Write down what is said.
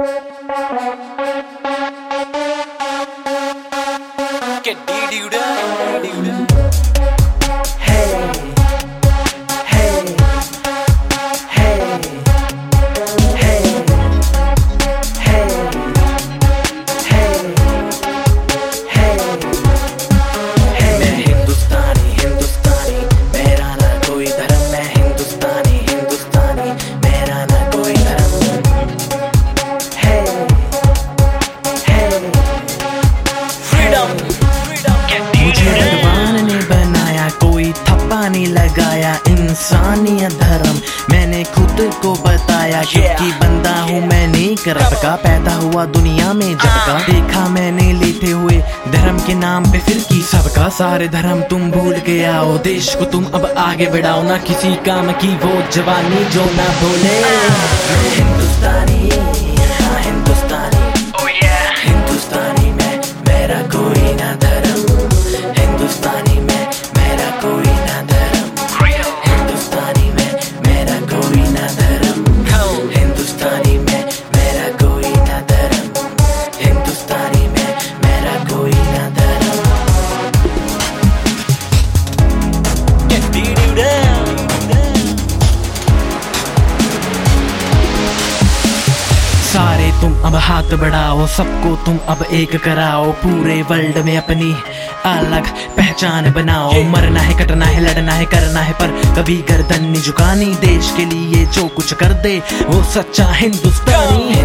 Get D-dude. नहीं लगाया इंसानियत धर्म मैंने खुद को बताया क्योंकि बंदा हूँ मैं नहीं कर सका पैदा हुआ दुनिया में झटका देखा मैंने लेते हुए धर्म के नाम पे फिर की सबका सारे धर्म तुम भूल के आओ देश को तुम अब आगे बढ़ाओ ना किसी काम की वो जवानी जो ना भूले हिंदुस्तानी हिंदुस्तानी हिंदुस्तानी में मेरा कोई ना धर्म हिंदुस्तानी में मेरा कोई ना धर्म हिंदुस्तानी में मेरा कोई ना धर्म हिंदुस्तानी में मेरा कोई ना धर्म हिंदुस्तानी में मेरा कोई ना धर्म सारे तुम अब हाथ बढ़ाओ सबको तुम अब एक कराओ पूरे वर्ल्ड में अपनी अलग पहचान बनाओ मरना है कटना है लड़ना है करना है पर कभी गर्दन नहीं झुकानी देश के लिए जो कुछ कर दे वो सच्चा हिंदुस्तानी